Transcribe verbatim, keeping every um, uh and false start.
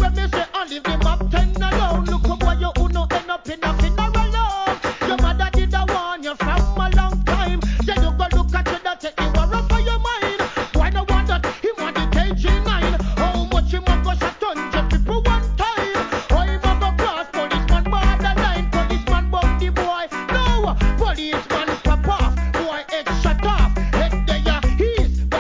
when me say I leave the map ten alone. Look up where you uno end up in a